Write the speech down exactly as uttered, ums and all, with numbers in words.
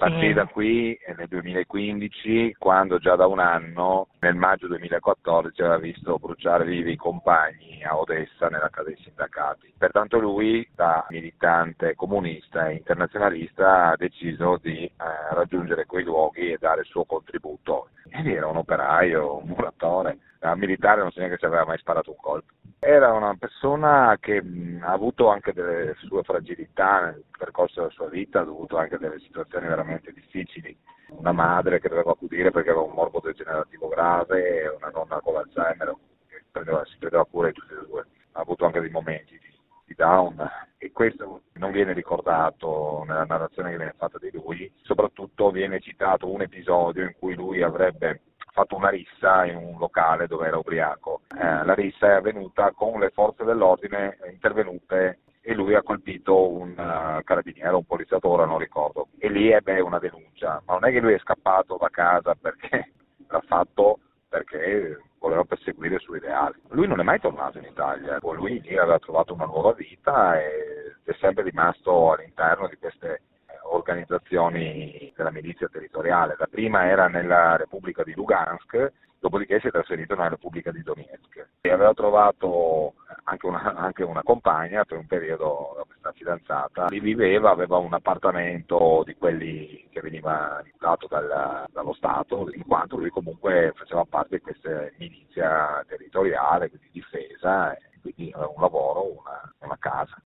partì da qui nel duemilaquindici, quando già da un anno, nel maggio duemilaquattordici, aveva visto bruciare vivi i compagni a Odessa nella casa dei sindacati. Pertanto lui, da militante comunista e internazionalista, ha deciso di eh, raggiungere quei luoghi e dare il suo contributo. Ed era un operaio, un muratore, da militare non so neanche se aveva mai sparato un colpo. Era una persona che mh, ha avuto anche delle sue fragilità nel percorso della sua vita, ha dovuto anche delle situazioni veramente difficili. Una madre che doveva accudire perché aveva un morbo degenerativo grave e una nonna con l'Alzheimer che prendeva, si prendeva cura di tutti e due. Ha avuto anche dei momenti di, di down e questo non viene ricordato nella narrazione che viene fatta di lui. Soprattutto viene citato un episodio in cui lui avrebbe fatto una rissa in un locale dove era ubriaco. Eh, la rissa è avvenuta con le forze dell'ordine intervenute e lui ha colpito un uh, carabiniere, un poliziotto, ora non ricordo, e lì ebbe una denuncia. Ma non è che lui è scappato da casa perché l'ha fatto perché voleva perseguire il suo ideale. Lui non è mai tornato in Italia, lui lì aveva trovato una nuova vita e è sempre rimasto all'interno di queste organizzazioni della milizia territoriale. La prima era nella Repubblica di Lugansk, dopodiché si è trasferito nella Repubblica di Donetsk e aveva trovato anche una, anche una compagna per un periodo da questa fidanzata. Lì viveva, aveva un appartamento di quelli che veniva dato dal, dallo Stato, in quanto lui comunque faceva parte di questa milizia territoriale, quindi difesa, e quindi aveva un lavoro, una, una casa.